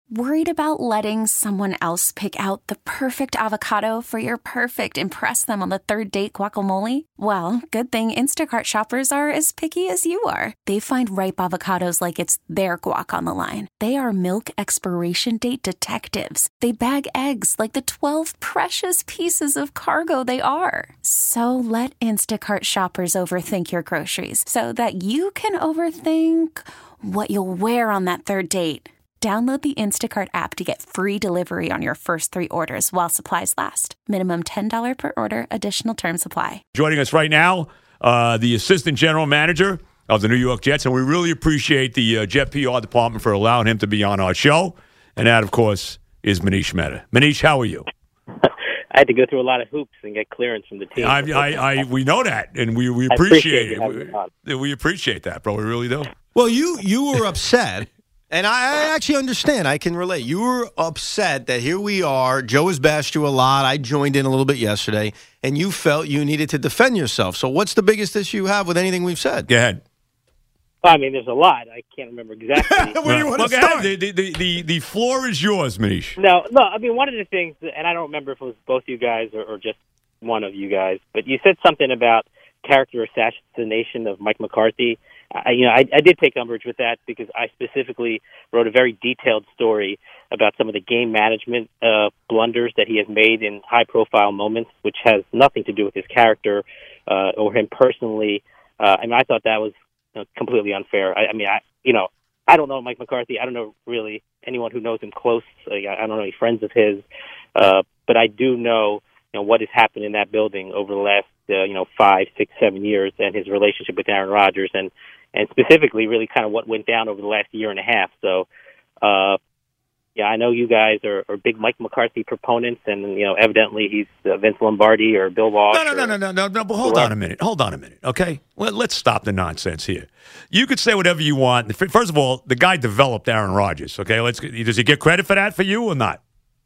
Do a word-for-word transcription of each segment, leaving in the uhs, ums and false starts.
Worried about letting someone else pick out the perfect avocado for your perfect impress them on the third date guacamole? Well, good thing Instacart shoppers are as picky as you are. They find ripe avocados like it's their guac on the line. They are milk expiration date detectives. They bag eggs like the twelve precious pieces of cargo they are. So let Instacart shoppers overthink your groceries so that you can overthink what you'll wear on that third date. Download the Instacart app to get free delivery on your first three orders while supplies last. Minimum ten dollars per order. Additional terms apply. Joining us right now, uh, the Assistant General Manager of the New York Jets, and we really appreciate the uh, Jet P R department for allowing him to be on our show. And that, of course, is Manish Mehta. Manish, how are you? I had to go through a lot of hoops and get clearance from the team. I, I, I we know that, and we, we appreciate, appreciate it. We, we appreciate that, bro. We really do. Well, you, you were upset. And I actually understand. I can relate. You were upset that here we are. Joe has bashed you a lot. I joined in a little bit yesterday, and you felt you needed to defend yourself. So what's the biggest issue you have with anything we've said? Go ahead. Well, I mean, there's a lot. I can't remember exactly. Where do you want well, to start? The, the, the, the, the floor is yours, Manish. No, no. I mean, one of the things, and I don't remember if it was both you guys or, or just one of you guys, but you said something about character assassination of Mike McCarthy. I, you know, I, I did take umbrage with that because I specifically wrote a very detailed story about some of the game management uh, blunders that he has made in high-profile moments, which has nothing to do with his character uh, or him personally. Uh, I mean, I thought that was you know, completely unfair. I, I mean, I you know, I don't know Mike McCarthy. I don't know really anyone who knows him close. Like, I don't know any friends of his, uh, but I do know you know what has happened in that building over the last uh, you know five, six, seven years, and his relationship with Aaron Rodgers, and and specifically really kind of what went down over the last year and a half. So, uh, yeah, I know you guys are, are big Mike McCarthy proponents, and, you know, evidently he's uh, Vince Lombardi or Bill Walsh. No, no, no, no, no, no, no, but hold on a minute. Hold on a minute, okay? Well, let's stop the nonsense here. You could say whatever you want. First of all, the guy developed Aaron Rodgers, okay? Let's. Does he get credit for that for you or not?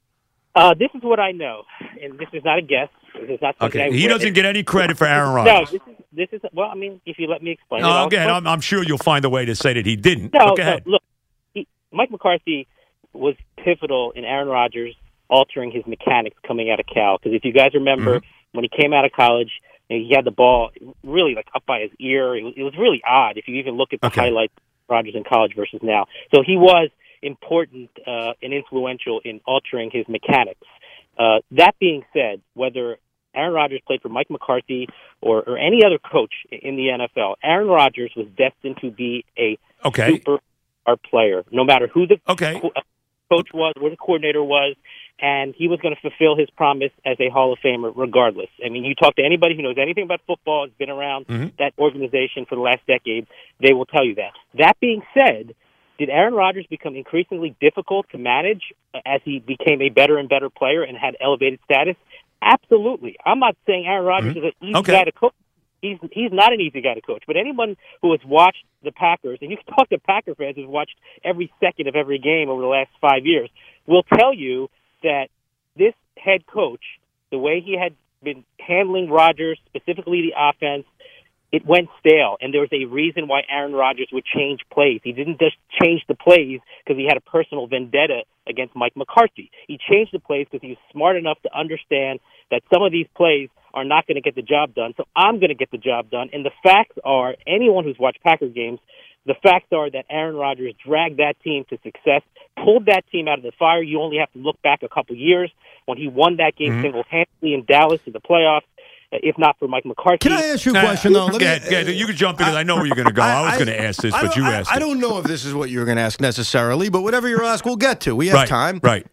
Uh, this is what I know, and this is not a guess. This is not something okay, I he read. doesn't get any credit for Aaron Rodgers. No, this is, this is, well, I mean, if you let me explain no, it. Again, I'm, I'm sure you'll find a way to say that he didn't. No, but go ahead. no look, he, Mike McCarthy was pivotal in Aaron Rodgers altering his mechanics coming out of Cal. Because if you guys remember, mm-hmm. when he came out of college, you know, he had the ball really like up by his ear. It was, it was really odd if you even look at the okay. highlights of Rodgers in college versus now. So he was important uh, and influential in altering his mechanics. Uh, that being said, whether Aaron Rodgers played for Mike McCarthy or, or any other coach in the N F L, Aaron Rodgers was destined to be a okay. superstar player, no matter who the okay. co- coach was, where the coordinator was, and he was going to fulfill his promise as a Hall of Famer regardless. I mean, you talk to anybody who knows anything about football, has been around mm-hmm. that organization for the last decade, they will tell you that. That being said, did Aaron Rodgers become increasingly difficult to manage as he became a better and better player and had elevated status? Absolutely. I'm not saying Aaron Rodgers mm-hmm. is an easy okay. guy to coach. He's he's not an easy guy to coach. But anyone who has watched the Packers, and you can talk to Packer fans who've watched every second of every game over the last five years, will tell you that this head coach, the way he had been handling Rodgers, specifically the offense, it went stale, and there was a reason why Aaron Rodgers would change plays. He didn't just change the plays because he had a personal vendetta against Mike McCarthy. He changed the plays because he was smart enough to understand that some of these plays are not going to get the job done, so I'm going to get the job done. And the facts are, anyone who's watched Packer games, the facts are that Aaron Rodgers dragged that team to success, pulled that team out of the fire. You only have to look back a couple years when he won that game mm-hmm. single-handedly in Dallas in the playoffs. If not for Mike McCarthy. Can I ask you a question, though? Let me, yeah, yeah, you can jump in because I, I know where you're going to go. I, I was going to ask this, but you asked I, it. I don't know if this is what you're going to ask necessarily, but whatever you're asked, we'll get to. We have right, time. Right.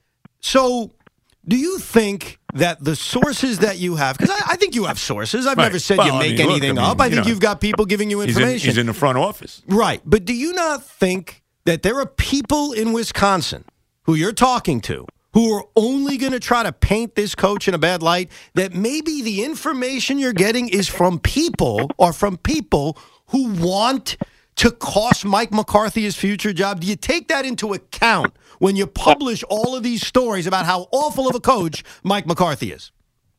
So do you think that the sources that you have, because I, I think you have sources. I've right. never said well, you make I mean, anything look, I mean, up. I think you know, you've got people giving you information. He's in, he's in the front office. Right. But do you not think that there are people in Wisconsin who you're talking to who are only going to try to paint this coach in a bad light, that maybe the information you're getting is from people or from people who want to cost Mike McCarthy his future job? Do you take that into account when you publish all of these stories about how awful of a coach Mike McCarthy is?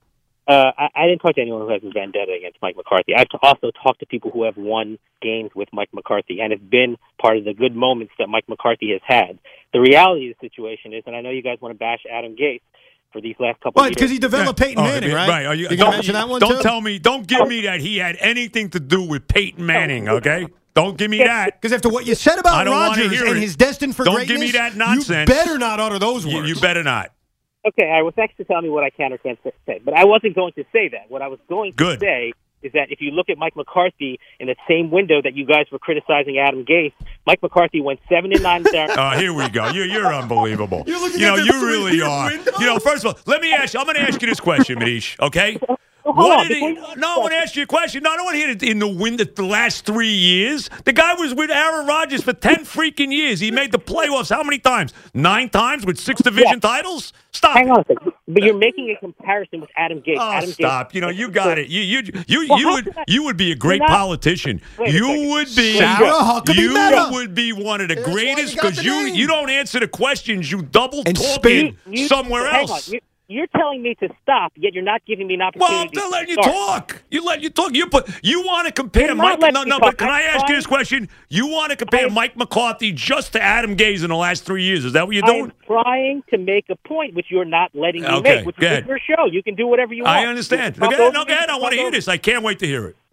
Uh, I, I didn't talk to anyone who has a vendetta against Mike McCarthy. I've t- also talked to people who have won games with Mike McCarthy and have been part of the good moments that Mike McCarthy has had. The reality of the situation is, and I know you guys want to bash Adam Gase for these last couple Well, of years. because he developed Yeah. Peyton Oh, Manning, right? Right. Are you, you don't gonna mention that one don't too? tell me. Don't give me that he had anything to do with Peyton Manning. Okay. Don't give me that. Because after what you said I about don't wanna Rodgers hear and it. his destined for Don't greatness, give me that nonsense. you better not utter those You, words. you better not. Okay, all right, well, thanks for telling me what I can or can't say. But I wasn't going to say that. What I was going to Good. say is that if you look at Mike McCarthy in the same window that you guys were criticizing Adam Gase, Mike McCarthy went seven and nine. Oh, here we go. You're, you're unbelievable. You're looking you know, at the you really three-year are. window? You know, first of all, let me ask you. I'm going to ask you this question, Manish. Okay. Hold What on, did he, before you- no, I want to ask you a question. No, I don't want to hear it in the wind the last three years. The guy was with Aaron Rodgers for ten freaking years. He made the playoffs how many times? Nine times with six division Yeah. titles? Stop. Hang on a second. But you're making a comparison with Adam Gase. Oh, Adam stop! Gase, You know, you got it. You, you, you, Well, you how would, can I- you would be a great You're not- politician. Wait a You second. would be, Sarah Huckabee you Meta. would be one of the That's why you greatest got because the you, name. you don't answer the questions. You double And talking spin. You- somewhere hang else. On. You, you're telling me to stop, yet you're not giving me an Well, opportunity. they'll let you to start. talk. You let you talk. You put. You want to compare You're Mike? not No, letting no. me But talk. can I I'm ask you this trying- question? You want to compare I- Mike McCarthy just to Adam Gase in the last three years? Is that what you're I'm doing? trying to make a point, which you're not letting me Okay, make, which go is ahead. your show. You can do whatever you want. I understand. You can Okay, talk no, over go me, ahead. I you want to can hear talk this. I can't wait to hear it.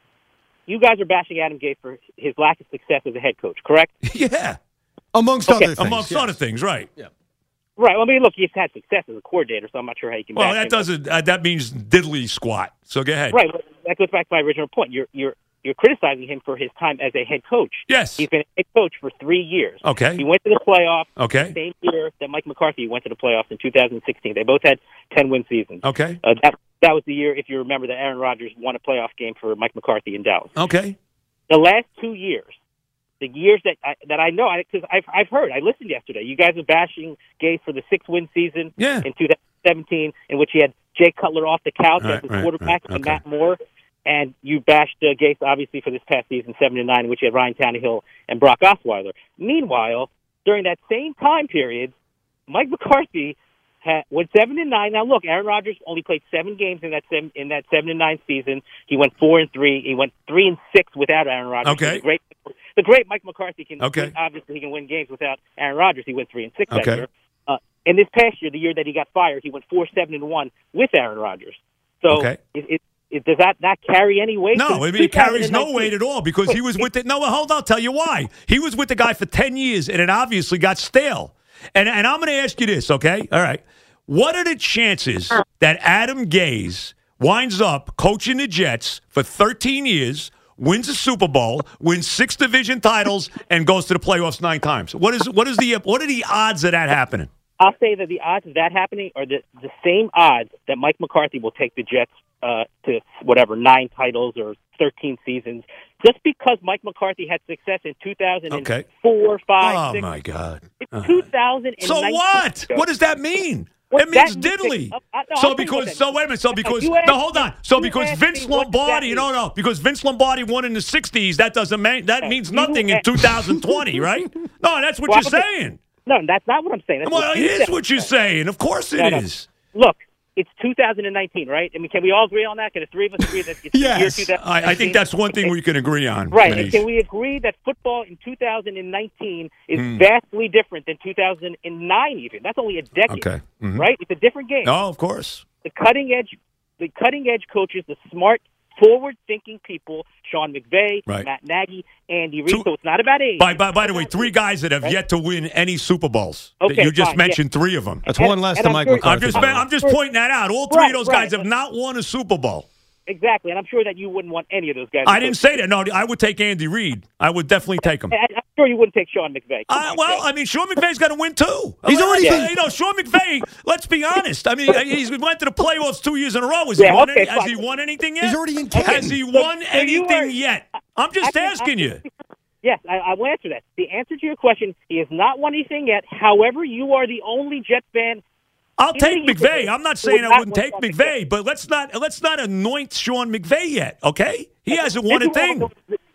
You guys are bashing Adam Gase for his lack of success as a head coach, correct? Yeah, Amongst Okay. other things. amongst yes. other things, right? Right. Well, I mean, look, he's had success as a coordinator, so I'm not sure how you can. Well, bash that him. doesn't. Uh, that means diddly squat. So go ahead. Right. Well, that goes back to my original point. You're you're you're criticizing him for his time as a head coach. Yes. He's been a head coach for three years. Okay. He went to the playoffs. Okay. The same year that Mike McCarthy went to the playoffs in two thousand sixteen. They both had ten win seasons. Okay. Uh, that that was the year, if you remember, that Aaron Rodgers won a playoff game for Mike McCarthy in Dallas. Okay. The last two years, the years that I, that I know, because I've I've heard, I listened yesterday. You guys are bashing Gase for the six win season Yeah. in two thousand seventeen, in which he had Jay Cutler off the couch Right, as his right, quarterback right, and okay. Matt Moore, and you bashed uh, Gase obviously for this past season, seven and nine, in which he had Ryan Tannehill and Brock Osweiler. Meanwhile, during that same time period, Mike McCarthy had, went seven and nine. Now look, Aaron Rodgers only played seven games in that seven, in that seven and nine season. He went four and three. He went three and six without Aaron Rodgers. Okay. The great, the great Mike McCarthy can Okay. win, obviously he can win games without Aaron Rodgers. He went three and six Okay. that year. Uh, and this past year, the year that he got fired, he went four seven and one with Aaron Rodgers. So Okay. it, it, it, does that not carry any weight? No, Because I mean, it carries no twenty nineteen weight at all because he was with it. No, well, hold on, I'll tell you why. He was with the guy for ten years, and it obviously got stale. And, and I'm going to ask you this, okay? All right. What are the chances that Adam Gase winds up coaching the Jets for thirteen years, wins a Super Bowl, wins six division titles, and goes to the playoffs nine times? What is what is the what are the odds of that happening? I'll say that the odds of that happening are the, the same odds that Mike McCarthy will take the Jets uh, to whatever, nine titles or thirteen seasons. Just because Mike McCarthy had success in two thousand four, Okay. five, Oh, six, my God. it's Uh, two thousand nineteen. So what? What does that mean? What It means that means- diddly. Uh, uh, no, I'll so tell you what because that so means. wait a minute. So because You no, asked hold me- on. So you because asked Vince me what does that Lombardi, no, mean. no, because Vince Lombardi won in the sixties. That doesn't mean that means You nothing in asked- two thousand twenty, right? No, that's what Well, you're okay. saying. No, that's not what I'm saying. That's Well, what it you is said. what you're saying. Of course it No, no. is. Look, it's two thousand nineteen, right? I mean, can we all agree on that? Can the three of us agree that it's Yes. the year two thousand nineteen? I, I think that's one thing we can agree on. Right. Manish. And can we agree that football in two thousand nineteen is Hmm. vastly different than two thousand nine even? That's only a decade. Okay. Mhm. Right? It's a different game. Oh, of course. The cutting edge the cutting edge coaches, the smart, forward thinking people, Sean McVay, Right. Matt Nagy, Andy Reid. Two- So it's not about age. By, by, by the way, three guys that have Right. yet to win any Super Bowls. Okay, That you just fine, mentioned three of them. That's And- one less and than I'm Mike sure- McCarthy. I'm just, I'm just pointing that out. All three Right, of those right. guys have not won a Super Bowl. Exactly. And I'm sure that you wouldn't want any of those guys. I to didn't coach. say that. No, I would take Andy Reid. I would definitely take him. I- I'm sure you wouldn't take Sean McVay. Come Uh, on, well, Jay. I mean, Sean McVay's got to win too. He's I mean, already yeah, been- you know, Sean McVay. Let's be honest. I mean, he's went to the playoffs two years in a row. Has, Yeah, he, won okay, any, has fine. he won anything yet? He's already in Has Canton. he So- won so you anything are- yet? I'm just I can- asking I you. can- Yes, I, I will answer that. The answer to your question, he has not won anything yet. However, you are the only Jets fan. I'll in take the McVay. universe I'm not who saying would I not wouldn't win take something McVay, but let's not let's not anoint Sean McVay yet. Okay, he hasn't won This a is what I'm thing. going-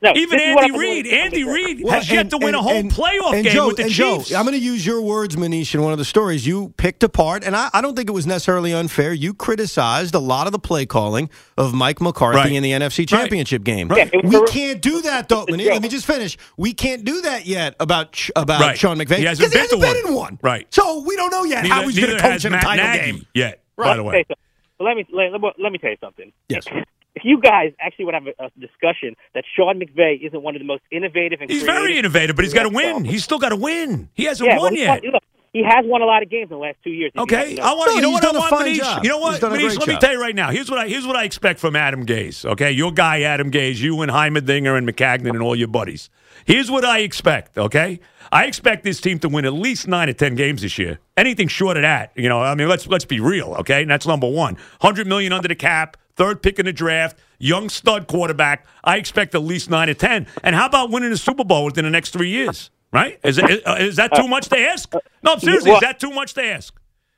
no. Even this is what Andy I've been Reid, waiting Andy for. Reid Well, has yet and- to win and- a whole and- playoff and game Joe, with the and Chiefs. Joe, I'm going to use your words, Manish, in one of the stories. You picked apart, and I, I don't think it was necessarily unfair. You criticized a lot of the play calling of Mike McCarthy Right. in the N F C Championship game. Yeah, it was We a- can't do that, though. Manish, let me just finish. We can't do that yet about Sh- about Right. Sean McVay He hasn't because he been hasn't to been one. in one. Right. So we don't know yet Neither, how he's going to neither coach has in a Matt title Nagy game. yet, Right, by the way. okay, so- Well, let me let, let, let me tell you something. Yes. If, if you guys actually would have a, a discussion that Sean McVay isn't one of the most innovative and He's creative very innovative, but he's got to win. So- He's still got to win. He hasn't yeah, won well, he's yet. not- look, he has won a lot of games in the last two years. if you Okay, haven't I noticed. want. No, You know he's what I done a want, fine Manish? job. You know He's what, done a Manish? great Let me job. tell you right now. Here's what I here's what I expect from Adam Gase. Okay, your guy Adam Gase, you and Heimerdinger and McCagnon and all your buddies. Here's what I expect. Okay, I expect this team to win at least nine or ten games this year. Anything short of that, you know, I mean, let's let's be real. Okay, and that's number one. Hundred million under the cap. Third pick in the draft, young stud quarterback. I expect at least nine or ten. And how about winning a Super Bowl within the next three years? Right? Is, is, is that too much to ask? No, I'm seriously. Well- Is that too much to ask?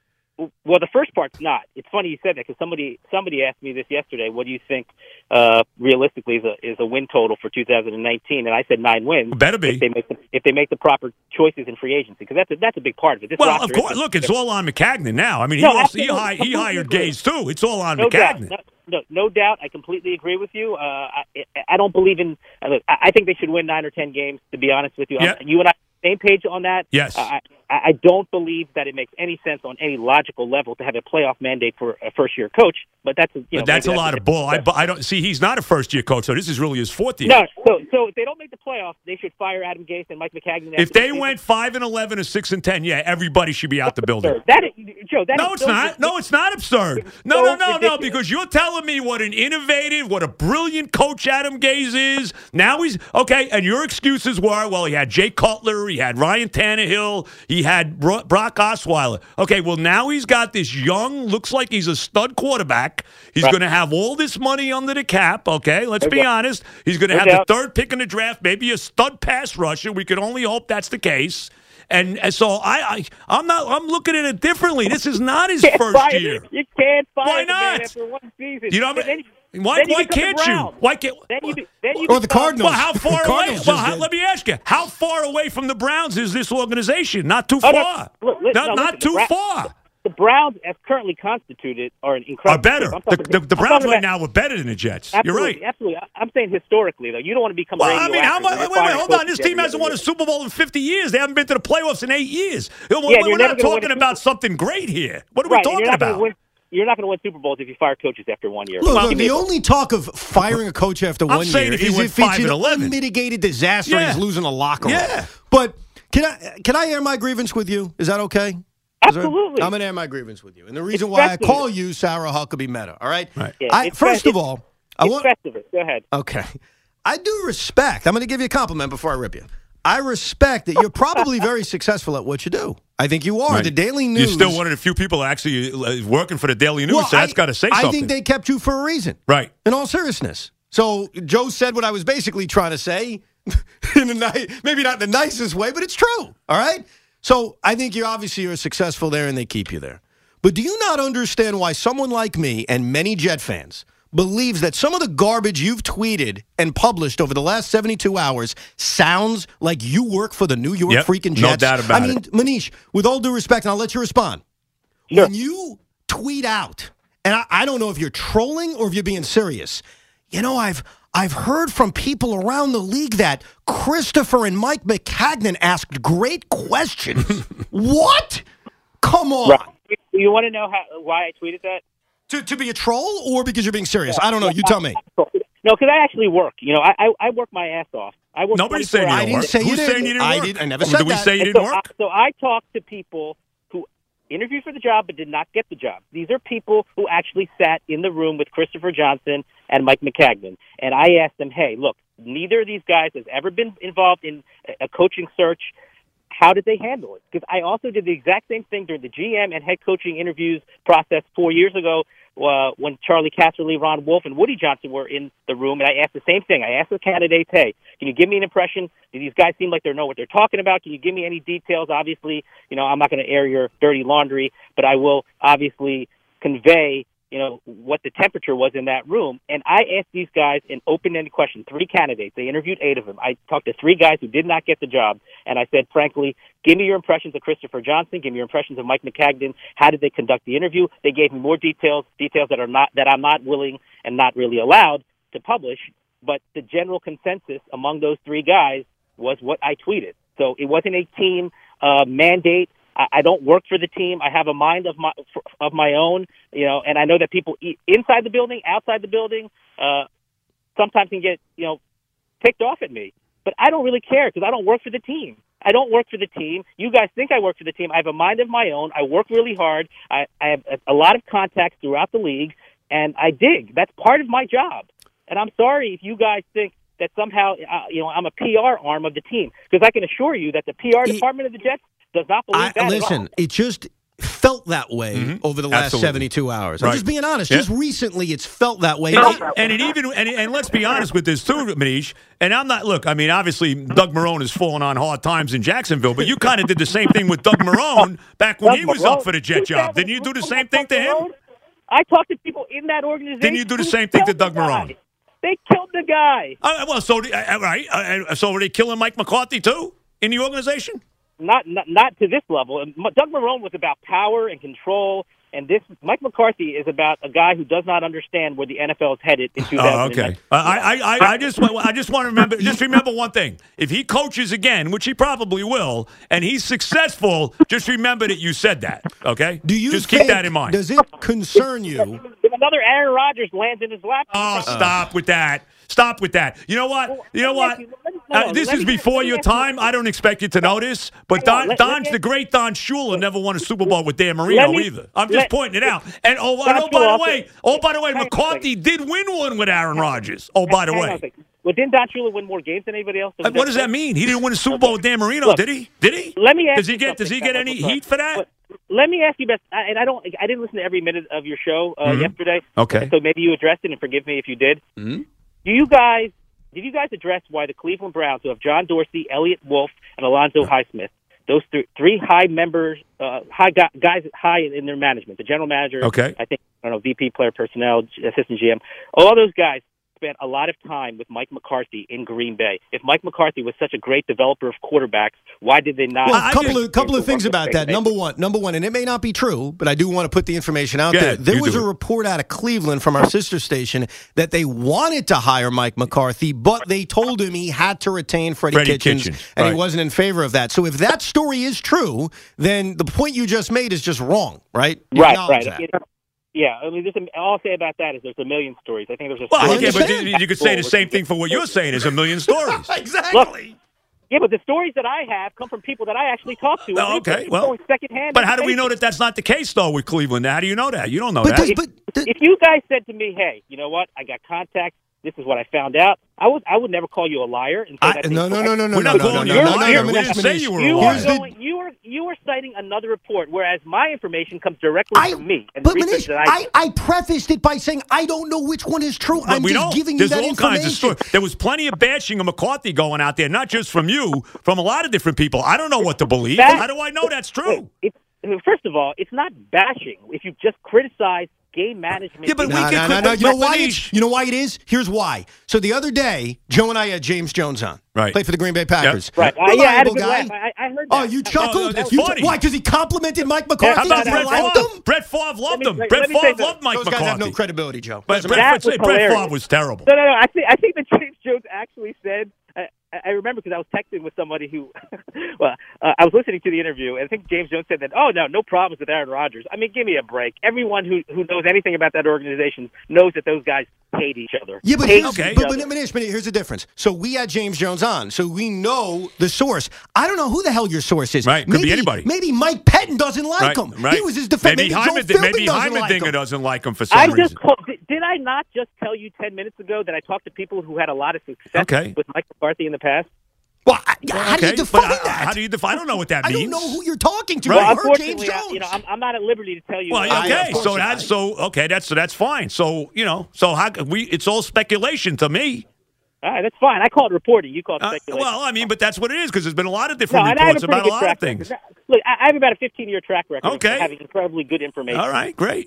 Well, the first part's not. It's funny you said that because somebody somebody asked me this yesterday. What do you think uh, realistically is a is a win total for two thousand nineteen? And I said nine wins. Better be. if they make the, if they make the proper choices in free agency because that's a, that's a big part of it. This Well, roster of course. isn't- Look, it's all on McCagnon now. I mean, he No, also, he, absolutely. hi- he Completely hired agree. Gaze too. It's all on No doubt. McCagnon. No, no, no doubt. I completely agree with you. Uh, I, I don't believe in. uh, Look, I I think they should win nine or ten games. To be honest with you, Yeah. I'm- you and I same page on that. Yes. Uh, I, I don't believe that it makes any sense on any logical level to have a playoff mandate for a first year coach. But that's you know, But that's a maybe lot of bull. I, I don't see. He's not a first year coach, so this is really his fourth year. No, so so if they don't make the playoffs, they should fire Adam Gase and Mike McCagnon. If after they the season. went five and eleven or six and ten, yeah, everybody should be out the building. That is, Joe, that No, is it's so- not. No, it's not absurd. No, so no, no, no, ridiculous. because you're telling me what an innovative, what a brilliant coach Adam Gase is. Now he's, okay, and your excuses were, well, he had Jay Cutler, he had Ryan Tannehill, he had Bro- Brock Osweiler. Okay, well, now he's got this young, looks like he's a stud quarterback. He's Right. going to have all this money under the cap, okay? Let's No be doubt. honest. He's going to No have doubt. the third pick in the draft, maybe a stud pass rusher. We could only hope that's the case. And, and so I, I, I'm not. I'm looking at it differently. This is not his You can't first fire- year. You can't fire Why the man not? after one season. You know, But then- why? then you Why become the can't you? Browns. Why can't? Then you, be- then you Or the become- Cardinals. Well, how far away? Cardinals Well, just how, did. let me ask you: how far away from the Browns is this organization? Not too Oh, no, far. look, look, not no, not listen, the too Bra- far. The Browns, as currently constituted, are an incredible. Are better. I'm The, talking- the, the I'm Browns talking right about- now are better than the Jets. Absolutely, You're right. Absolutely. I- I'm saying historically, though. You don't want to become. Well, I mean, how radioactive. much? You're Wait, wait, firing hold on. coaches This team every hasn't other won a year. Super Bowl in fifty years. They haven't been to the playoffs in eight years. We're, Yeah, we're you're not never gonna win talking a about Super- something great here. What are we Right, and talking you're not gonna about? Win, you're not going to win Super Bowls if you fire coaches after one year. Look, Well, look, the only talk of firing a coach after I'm one saying year if he is went if five it's and an eleven. unmitigated disaster and Yeah. he's losing a locker room. Yeah. But can I can I air my grievance with you? Is that okay? Is there- Absolutely. I'm going to air my grievance with you. And the reason why I festive. call you Sarah Huckabee Meta, all right? Right. Yeah, I, it's first fe- of all, I It's want Festivus. Go ahead. Okay. I do respect. I'm going to give you a compliment before I rip you. I respect that you're probably very successful at what you do. I think you are. Right. The Daily You're News. still one of the few people actually uh, working for the Daily News, Well, so that's I- got to say I something. think they kept you for a reason. Right. In all seriousness. So Joe said what I was basically trying to say, in a ni- maybe not the nicest way, but it's true. All right? So I think you obviously are successful there and they keep you there. But do you not understand why someone like me and many Jet fans believes that some of the garbage you've tweeted and published over the last seventy-two hours sounds like you work for the New York Yep, freaking no Jets? doubt about I mean, it. Manish, with all due respect, and I'll let you respond. Sure. When you tweet out, and I, I don't know if you're trolling or if you're being serious, you know, I've I've heard from people around the league that Christopher and Mike McCagnon asked great questions. What? Come on. Right. You, you want to know how, why I tweeted that? To, to be a troll or because you're being serious? I don't know. You tell me. No, because I actually work. You know, I, I I work my ass off. I work. Nobody's saying you twenty-four don't I didn't work. say you Who's didn't. saying you didn't I work? did- I never Did said we that. say you And didn't so work? I, so I talk to people who interviewed for the job but did not get the job. These are people who actually sat in the room with Christopher Johnson and Mike McCagnon. And I asked them, hey, look, neither of these guys has ever been involved in a coaching search. How did they handle it? Because I also did the exact same thing during the G M and head coaching interviews process four years ago uh, when Charlie Casserly, Ron Wolf, and Woody Johnson were in the room. And I asked the same thing. I asked the candidates, hey, can you give me an impression? Do these guys seem like they know what they're talking about? Can you give me any details? Obviously, you know, I'm not going to air your dirty laundry, but I will obviously convey you know, what the temperature was in that room. And I asked these guys an open-ended question, three candidates. They interviewed eight of them. I talked to three guys who did not get the job. And I said, frankly, give me your impressions of Christopher Johnson. Give me your impressions of Mike Maccagnan. How did they conduct the interview? They gave me more details, details that are not, that I'm not willing and not really allowed to publish. But the general consensus among those three guys was what I tweeted. So it wasn't a team uh, mandate. I don't work for the team. I have a mind of my of my own, you know, and I know that people inside the building, outside the building, uh, sometimes can get, you know, ticked off at me. But I don't really care because I don't work for the team. I don't work for the team. You guys think I work for the team. I have a mind of my own. I work really hard. I, I have a, a lot of contacts throughout the league, and I dig. That's part of my job. And I'm sorry if you guys think that somehow, uh, you know, I'm a P R arm of the team, because I can assure you that the P R department of the Jets does not believe I, that listen, at all. It just felt that way mm-hmm. over the last Absolutely. seventy-two hours. Right. I'm just being honest. Yeah. Just recently, it's felt that way. And, and it even and, and let's be honest with this too, Manish. And I'm not. Look, I mean, obviously, Doug Marrone has fallen on hard times in Jacksonville, but you kind of did the same thing with Doug Marrone back when Doug he was Marrone, up for the Jet job. Didn't you do the same thing to him? I talked to people in that organization. Didn't you do the who same thing to killed Doug the guy. Marrone? They killed the guy. Uh, well, so uh, right. Uh, so were they killing Mike McCarthy too in the organization? Not, not not to this level. Doug Marrone was about power and control, and this Mike McCarthy is about a guy who does not understand where the N F L is headed in two thousand nine. Oh, okay. Uh, I, I, I, I just, I just want to remember, just remember one thing: if he coaches again, which he probably will, and he's successful, just remember that you said that. Okay? Do you just think, keep that in mind? Does it concern you? If another Aaron Rodgers lands in his lap, Oh, stop with that. Stop with that. You know what? You know what? Uh, this is before your time. I don't expect you to know this, but Don, Don's the great Don Shula never won a Super Bowl with Dan Marino me, either. I'm just let, pointing it out. And oh, and oh by the way, oh by the way, McCarthy did win one with Aaron Rodgers. Oh, by the way. Well, didn't Don Shula win more games than anybody else? What does that mean? He didn't win a Super Bowl with Dan Marino, Look, did he? Did he? Let me ask does he you get Does he get any something. heat for that? Let me ask you, Beth, and I don't, I didn't listen to every minute of your show uh, mm-hmm. yesterday. Okay. So maybe you addressed it, and forgive me if you did. Mm-hmm. Do you guys? Did you guys address why the Cleveland Browns, who have John Dorsey, Elliott Wolf, and Alonzo Highsmith, those th- three high members, uh, high gu- guys high in, in their management, the general manager, okay. I think, I don't know, V P player personnel, assistant G M, all those guys spent a lot of time with Mike McCarthy in Green Bay. If Mike McCarthy was such a great developer of quarterbacks, why did they not? Well, a couple just, of couple of things about that. Number one, number one, and it may not be true, but I do want to put the information out Go there. ahead, There you was do a it. report out of Cleveland from our sister station that they wanted to hire Mike McCarthy, but they told him he had to retain Freddie, Freddie Kitchens, Kitchens, and right. he wasn't in favor of that. So if that story is true, then the point you just made is just wrong, right? You Right, acknowledge right. that. Yeah, I mean, just, all I'll say about that is there's a million stories. I think there's a Well, story. okay, but understand. you, you could say the same thing for what you're saying. There's a million stories. Exactly. Yeah, but the stories that I have come from people that I actually talk to. Oh, okay, well, secondhand. but how do we know that that's not the case, though, with Cleveland? How do you know that? You don't know But that. does, but If you guys said to me, "Hey, you know what? I got contacts. This is what I found out," I would I would never call you a liar and say I, that. no, no, no, no, no, We're no, not no, calling no, you a no, no, liar. no, We no, didn't no, say no, you were a You liar. are Here's the- going. You are you are citing another report, whereas my information comes directly I, from me. And but the research Manish, that I, I, I prefaced it by saying I don't know which one is true. But I'm we just don't. giving There's you that all information. kinds of stories. There was plenty of bashing of McCarthy going out there, not just from you, from a lot of different people. I don't know what to believe. That- How do I know that's true? It, first of all, it's not bashing if you just criticize game management. Yeah, but in- we No, can no, no, quit no. with You know why? Manish. It's, you know why it is? Here's why. So the other day, Joe and I had James Jones on. Right. Played for the Green Bay Packers. right. Uh, yeah, I had a Reliable good guy. laugh. I, I heard that. Oh, you chuckled? Oh, that's You- funny. Why? Because he complimented Mike McCarthy? How about no, because no, he Brett no, liked Favre? him? Brett Favre loved Let me- him. let Brett me say Favre this. loved Mike Those guys have no McCarthy. credibility, Joe. But Doesn't Brett, matter. That was Brett Favre hilarious. was terrible. No, no, no. I think I think that James Jones actually said. I, I remember because I was texting with somebody who, well, uh, I was listening to the interview, and I think James Jones said that. Oh no, no problems with Aaron Rodgers. I mean, give me a break. Everyone who who knows anything about that organization knows that those guys hate each other. Yeah, but, Hate here's, Okay. each but, but, other. Manish, Manish, here's the difference. So we had James Jones on, so we know the source. I don't know who the hell your source is. Right, could maybe, be anybody. Maybe Mike Pettin doesn't like Right, him. right. He was his defense. Maybe Maybe, Joe Heimerdinger, Philbin maybe doesn't like Heimerdinger him. doesn't like him for some I reason. just told, did, did I not just tell you ten minutes ago that I talked to people who had a lot of success Okay. with Mike McCarthy in the past? Well, I, how do Okay, you define but, uh, that? How do you define? I don't know what that I means. don't know who you're talking to. Right. I Well, heard James unfortunately, Jones. I, you know, I'm, I'm not at liberty to tell you. Well, that. okay, of course so you- that's so okay. That's so that's fine. So you know, so how we? It's all speculation to me. All right, that's fine. I call it reporting. You call it Uh, speculation. well, I mean, but that's what it is because there's been a lot of no, different and I have a reports pretty about a good lot track of things. record. Look, I I have about a fifteen-year track record Okay. of having incredibly good information. All right, great.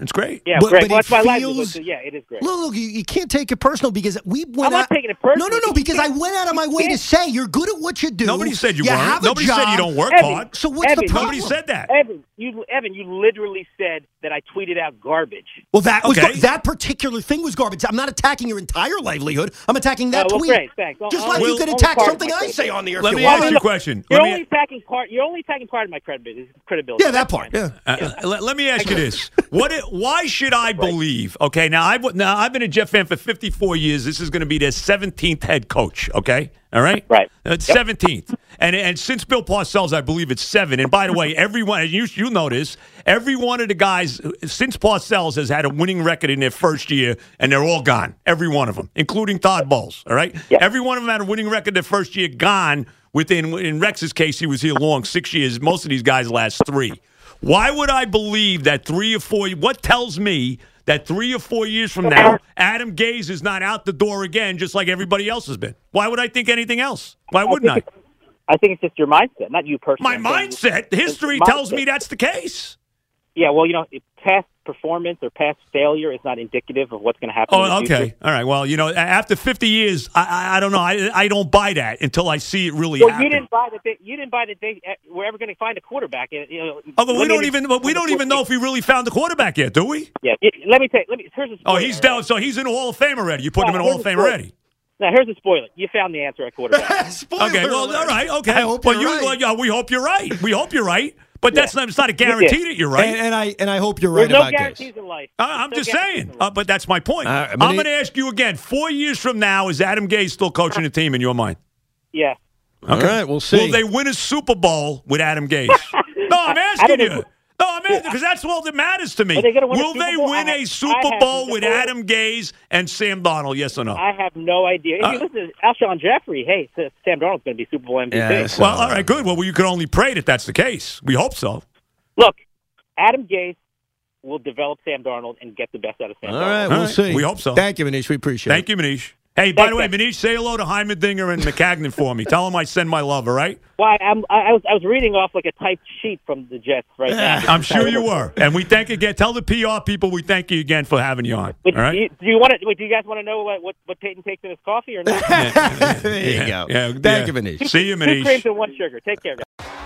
It's great. Yeah, But- great. but Well, it that's my livelihood. feels- So yeah, it is great. Look, look, you, you can't take it personal because we went I'm not out. taking it personal. No, no, no, You because I can't- went out of my you way to can't- say you're good at what you do. Nobody said you, weren't. have a Nobody said you job. don't work Evan, hard. So what's Evan, the problem? Nobody said that. Evan, you Evan, you literally said that I tweeted out garbage. Well, that was Okay. gar- that particular thing was garbage. I'm not attacking your entire livelihood. I'm attacking that Oh, well, tweet. great, thanks. Just I'll- like I'll- you could only attack part of something my I credit. say on the air. Let if me you want. ask you a question. You're Let me- only attacking part. You're only attacking part of my credibility. credibility. Yeah, that That's part. fine. Yeah. Uh, let, let me ask you this: What? It, why should I believe? Okay, now I've now I've been a Jet fan for fifty-four years. This is going to be their seventeenth head coach. Okay, all right, Right. Uh, seventeenth, and and since Bill Parcells, I believe it's seven. And by the way, everyone you you know this, every one of the guys since Parcells has had a winning record in their first year, and they're all gone. Every one of them, including Todd Bowles. All right, Yeah. every one of them had a winning record their first year, gone. Within in Rex's case, he was here long, six years. Most of these guys last three. Why would I believe that three or four? What tells me that three or four years from now, Adam Gase is not out the door again, just like everybody else has been? Why would I think anything else? Why wouldn't I? think it's- I think it's just your mindset, not you personally. My I'm saying mindset, history it's tells mindset. me that's the case. Yeah, well, you know, it- past performance or past failure is not indicative of what's going to happen. in Oh, the okay, future. all right. Well, you know, after fifty years, I, I, I don't know. I, I don't buy that until I see it really Well, happen. you didn't buy that. They, you didn't buy that they uh, were ever going to find a quarterback. You know, Oh, but we let don't me- even. But we don't even know if we really found the quarterback yet, do we? Yeah, it, let me take. Let me. Here's a Oh, spoiler, he's right? down. So he's in the Hall of Fame already. You put him in the Hall of Fame already. Now, here's the spoiler. You found the answer at quarterback. Spoiler Okay, well, alert. all right, okay. I hope well, you're you, right. well, yeah, we hope you're right. We hope you're right. But that's Yeah. not. It's not a guarantee did. that you're right. And, and I and I hope you're There's right no about guarantees Gase. in life. I- I'm There's just no guarantees saying. in life. Uh, but that's my point. Uh, I mean, I'm it- going to ask you again. Four years from now, is Adam Gase still coaching the team in your mind? Yeah. All right, we'll see. Will they win a Super Bowl with Adam Gase? No, I'm I asking don't you. know. No, I'm asking because that's all that matters to me. Are they gonna win a Will Super they Bowl? win I a have- Super I have Bowl with no- Adam Gase and Sam Darnold? Yes or no? I have no idea. If Uh, you listen to Alshon Jeffrey, hey, Sam Darnold's going to be Super Bowl M V P. Yeah, so- well, all right, good. Well, you can only pray that that's the case. We hope so. Look, Adam Gase will develop Sam Darnold and get the best out of Sam All Darnold. right, All we'll right. see. We hope so. Thank you, Manish. We appreciate Thank it. you, Manish. Hey, by Thanks, the way, guys. Manish, say hello to Heimerdinger and McCagnon for me. Tell them I send my love, all right? Well, I'm, I, I was I was reading off like a typed sheet from the Jets right now. I'm sure you were. And we thank again. Tell the P R people we thank you again for having you on. Wait, All right? do, you, do you want to? Wait, do you guys want to know what, what what Peyton takes in his coffee or not? there you go. Yeah, Thank yeah. you, Manish. See you, Two creams Manish. and one sugar. Take care, guys.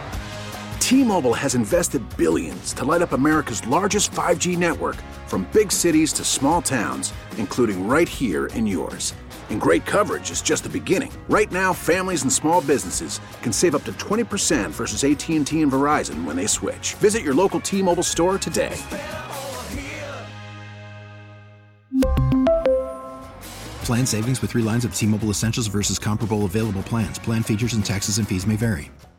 T-Mobile has invested billions to light up America's largest five G network, from big cities to small towns, including right here in yours. And great coverage is just the beginning. Right now, families and small businesses can save up to twenty percent versus A T and T and Verizon when they switch. Visit your local T-Mobile store today. Plan savings with three lines of T-Mobile Essentials versus comparable available plans. Plan features and taxes and fees may vary.